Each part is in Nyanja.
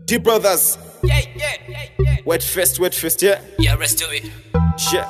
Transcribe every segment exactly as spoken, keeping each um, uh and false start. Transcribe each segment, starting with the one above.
D Brothers. Yeah, yeah, yeah, yeah. Wet fist, wet fist, yeah. Yeah, let's do it. Yeah.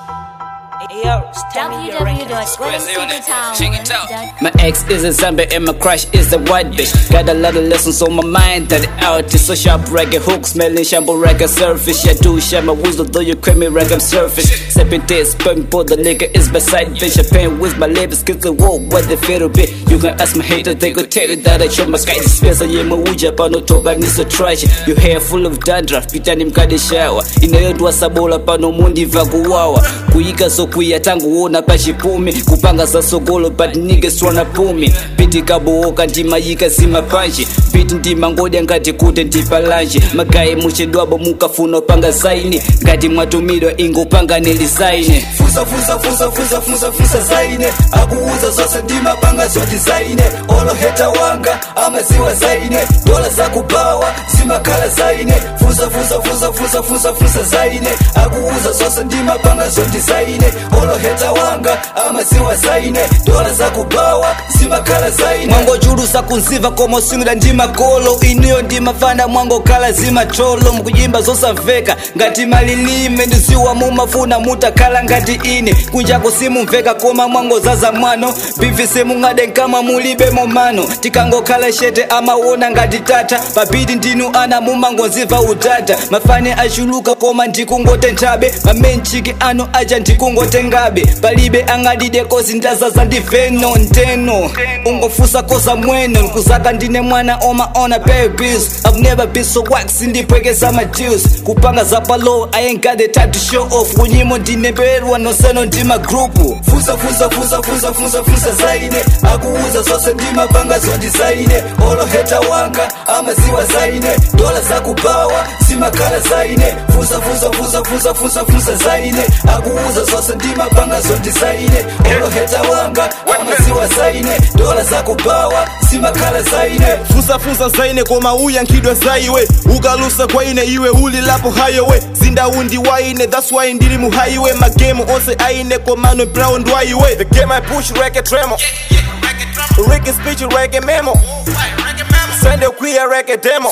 w w w dot golden city tower dot com. My ex is a zombie and my crush is a white bitch. Got a lot of lessons on my mind that out is so sharp reggae hook smelling shampoo reggae surface. Yeah, do share my wisdom though you creamy reggae surface. Sipping this, pumping for the liquor is beside bitch. I pain with my lips cause the walk what they feel a bit. You can ask my hater, they could tell you that I show my sky space. I am a uja pano toba ni so trash. Your hair full of dandruff, pitani mkade shower. Inayodwa sabola pano mundi vaguwawa. Kuika so kuya tangu ona pachipumi. Kupanga za sogolo but niggas wanna pull me. Biti kabooka ndima yika zima panchi. Biti ndima ngode ngati kute ndipa lanchi. Magaye muchedwabo mukafuno panga zaini. Ngati mwatumidwa ingo panga nilizaine. Fusa fusa fusa fusa fusa fusa zaine. Akuuza zose ndima panga zo design. Olo heta wanga ama ziwa zaine. Dola za kubawa zima kala zaine. Fusa fusa fusa fusa fusa fusa zaine. Akuuza zose ndima panga zo design. Olo heta wanga ama ziwa zaine. Dola za kubawa zima kala zaine. Mwango juru sa kunsiva komo simila ndima kolo. Iniyo ndima fanda mwango kala zima cholo. Mkujimba zosa veka ngati malilime. Ndisiwa mumafuna muta kala ngati ine. Kunjako simu mveka koma mwango zaza mwano. Bivise mungade nkama mulibe momano. Tikango kala shete ama wona ngati tata. Babidi ndinu ana mumango ziva utata. Mafane ashuluka koma ndikungote ntabe. Mamenchiki ano aja ndikungote ngabe. Palibe angadide kozi ndazaza ndiveno nteno. Ungofusa koza mweno. Nkuzaka ndine mwana oma ona babies. I've never been so waxy ndipwekeza my juice. Kupanga zapalo I ain't got the time to show off. Kunyimo ndine berwa no seno ndima grupu. Fusa fusa fusa fusa fusa fusa zaine. Akuuza zose ndima panga zo design. Olo heta wanga ama ziwa zaine. Dola za kubawa zima kala zaine. Fusa fusa fusa fusa fusa fusa zaine. Akuuza zose ndima panga zo design. Olo heta wanga ama ziwa zaine. Dola za kubawa zima kala zaine. Fusa fusa zaine koma uya nkidwa zaiwe. Ugalusa kwa ine iwe uli lapo highway. Zinda undi waine that's why ndiri mu highway. My game onse aine komano brown dwaiwe. The game I push reggae tremor. Reggae speech reggae memo. Send a queer reggae demo.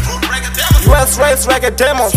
U S race reggae demo.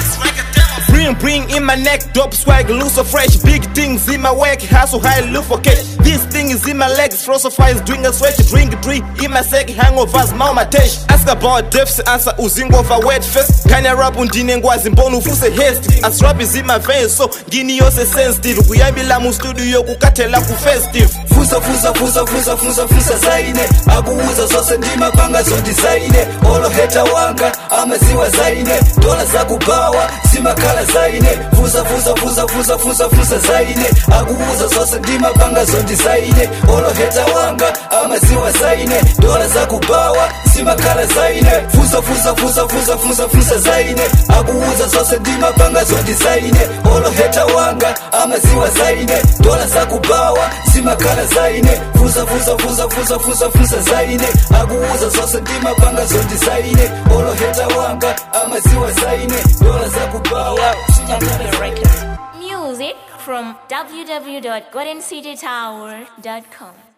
Bring, bring in my neck, dope swag, loose so fresh. Big things in my work, hustle high, look for cash. This thing is in my legs, frozen fires, doing a sweat. Drink, drink, in my sec, hangovers, mama tesh. Ask about depths, answer uzingo over wet fest. Kanya rap undine ngwazi mbonu fuse haste. As rap is in my veins, so gini yose sensitive. Kuyambila mu studio kukatela ku festive. Fusa fusa fusa fusa fusa fusa zaine. Akuuza zose ndima panga zo design. Olo heta wanga ama ziwa zaine. Dola za kubawa zima kala zaine. Fusa fusa fusa fusa fusa fusa zaine. Akuuza zose ndima panga zo design. Olo heta wanga ama ziwa zaine. Dola za kubawa zima kala zaine. Fusa fusa fusa fusa fusa fusa zaine. Akuuza zose ndima panga zo design. Olo heta wanga ama ziwa zaine. Dola za kubawa zima kala zaine. Fusa fusa fusa fusa fusa fusa zaine. Akuuza zose ndima panga zo design. Olo heta wanga ama ziwa zaine. Dola za kubawa. Music from w w w dot golden city tower dot com.